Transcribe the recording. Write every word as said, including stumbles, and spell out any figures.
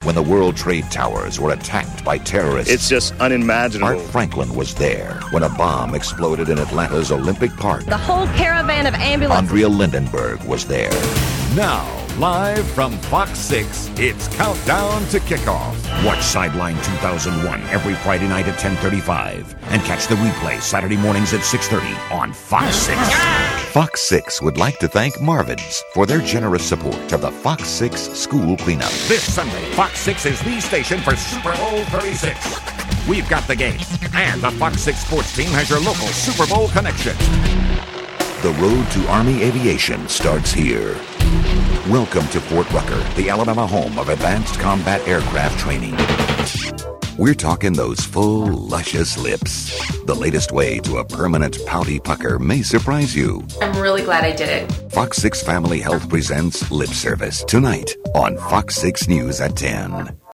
when the World Trade Towers were attacked by terrorists. It's just unimaginable. Art Franklin was there when a bomb exploded in Atlanta's Olympic Park. The whole caravan of ambulances. Andrea Lindenberg was there. Now, live from Fox six, it's Countdown to Kickoff. Watch Sideline two thousand one every Friday night at ten thirty-five. And catch the replay Saturday mornings at six thirty on Fox six. Fox six would like to thank Marvin's for their generous support of the Fox six School Cleanup. This Sunday, Fox six is the station for Super Bowl thirty-six. We've got the game, and the Fox six sports team has your local Super Bowl connection. The road to Army aviation starts here. Welcome to Fort Rucker, the Alabama home of advanced combat aircraft training. We're talking those full, luscious lips. The latest way to a permanent pouty pucker may surprise you. I'm really glad I did it. Fox six Family Health presents Lip Service tonight on Fox six News at ten.